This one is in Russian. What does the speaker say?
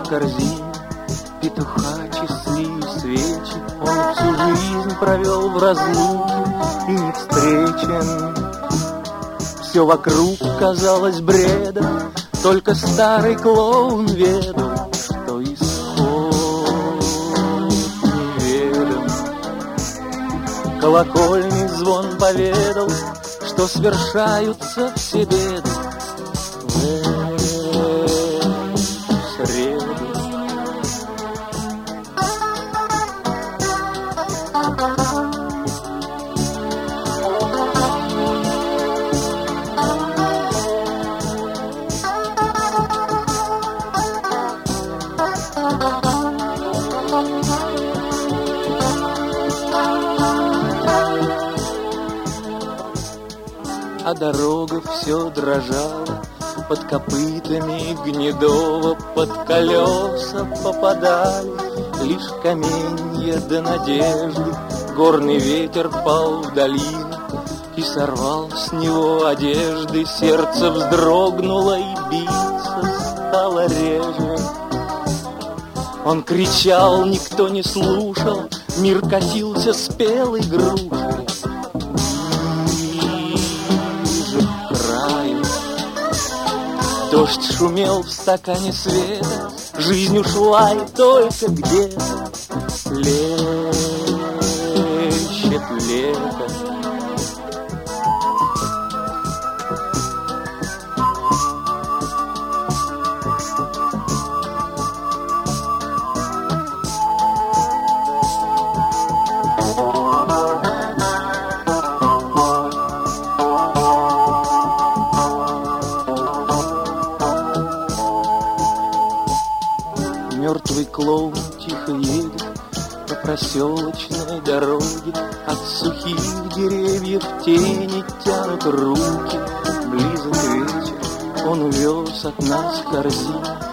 корзине петуха, часы и свечи. Он всю жизнь провел в разлуке и не встречен. Все вокруг казалось бредом, только старый клоун ведал, что исход неведом. Колокольный звон поведал, что свершаются все беды в эту среду. А дорога все дрожала под копытами Гнедова, под колеса попадали лишь каменья до надежды. Горный ветер пал в долину и сорвал с него одежды. Сердце вздрогнуло и биться стало реже. Он кричал, никто не слушал, мир катился спелой грушей. Дождь шумел в стакане света, жизнь ушла и только где-то плещет лето. Мертвый клоун тихо едет по проселочной дороге. От сухих деревьев тени тянут руки. Близок вечер, он увез от нас корзину.